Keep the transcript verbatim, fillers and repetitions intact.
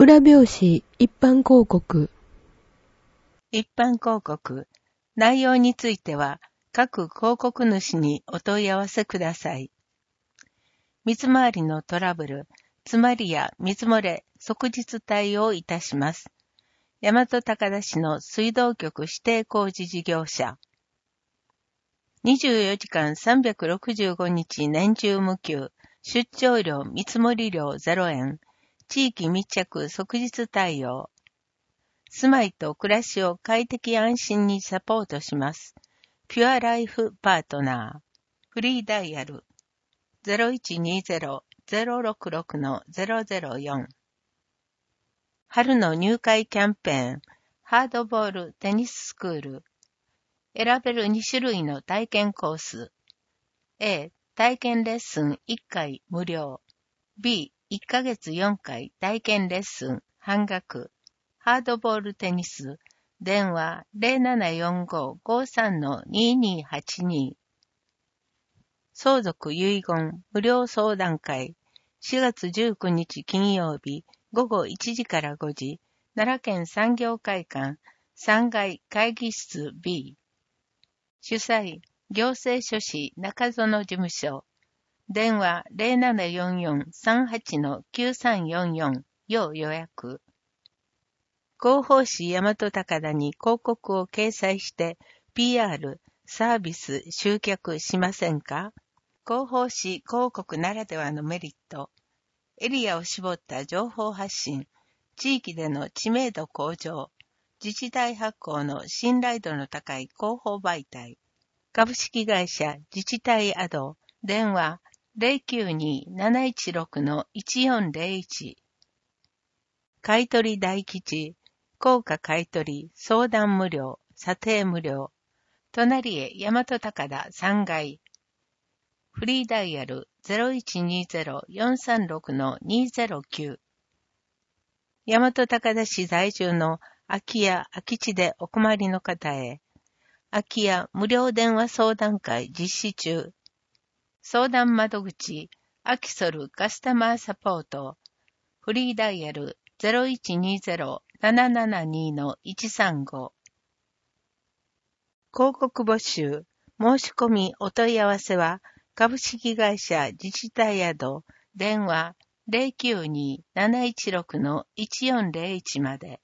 裏表紙一般広告。 一般広告。内容については、各広告主にお問い合わせください。水回りのトラブル、詰まりや水漏れ、即日対応いたします。大和高田市の水道局指定工事事業者。にじゅうよじかんさんびゃくろくじゅうごにち年中無休、出張料見積もり料ゼロえん、地域密着即日対応。住まいと暮らしを快適安心にサポートします。ピュアライフパートナー。フリーダイヤル ゼロいちにゼロ ゼロろくろく ゼロゼロよん。春の入会キャンペーン。ハードボールテニススクール。選べるにしゅるいの体験コース。A、体験レッスンいっかい無料。B、いっかげつよんかい体験レッスン半額。ハードボールテニス。電話 ゼロななよんご ごさん ににはちに。相続遺言無料相談会。しがつじゅうくにち金曜日ごごいちじからごじ。奈良県産業会館さんがい会議室 B。主催、行政書士中園事務所。電話 ゼロななよんよん さんはち きゅうさんよんよん 要予約。広報誌大和高田に広告を掲載して ピーアール、サービス、集客しませんか？広報誌広告ならではのメリット。エリアを絞った情報発信。地域での知名度向上。自治体発行の信頼度の高い広報媒体。株式会社自治体アド。電話 ゼロきゅうに なないちろく いちよんゼロいち。買取大吉。高価買取、相談無料、査定無料。隣へ大和高田さんがい。フリーダイヤル ゼロいちにゼロ よんさんろく にゼロきゅう。大和高田市在住の空き家、空き地でお困りの方へ。空き家無料電話相談会実施中。相談窓口、アキソルカスタマーサポート。フリーダイヤル ゼロいちにゼロ ななななに いちさんご。広告募集、申し込みお問い合わせは、株式会社自治体アド、電話 ゼロきゅうに なないちろく いちよんゼロいち まで。